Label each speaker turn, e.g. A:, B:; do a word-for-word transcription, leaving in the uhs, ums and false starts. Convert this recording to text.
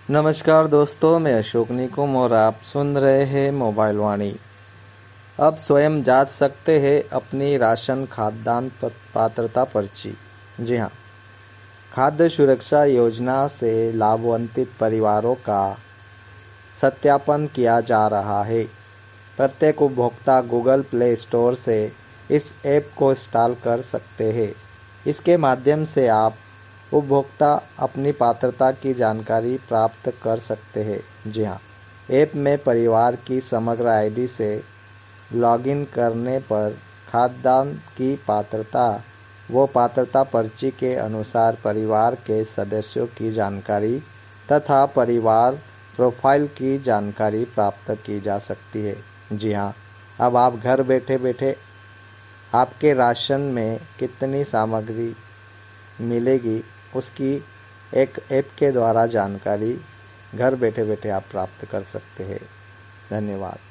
A: नमस्कार दोस्तों, मैं अशोक निकुम और आप सुन रहे हैं मोबाइल वाणी। अब स्वयं जांच सकते हैं अपनी राशन खाद्यान्न पात्रता पर्ची। जी हाँ, खाद्य सुरक्षा योजना से लाभान्वित परिवारों का सत्यापन किया जा रहा है। प्रत्येक उपभोक्ता गूगल प्ले स्टोर से इस ऐप को इंस्टॉल कर सकते हैं। इसके माध्यम से आप उपभोक्ता अपनी पात्रता की जानकारी प्राप्त कर सकते हैं। जी हाँ, ऐप में परिवार की समग्र आईडी से लॉगिन करने पर खाद्यान्न की पात्रता व पात्रता पर्ची के अनुसार परिवार के सदस्यों की जानकारी तथा परिवार प्रोफाइल की जानकारी प्राप्त की जा सकती है। जी हाँ, अब आप घर बैठे बैठे आपके राशन में कितनी सामग्री मिलेगी उसकी एक ऐप के द्वारा जानकारी घर बैठे बैठे आप प्राप्त कर सकते हैं। धन्यवाद।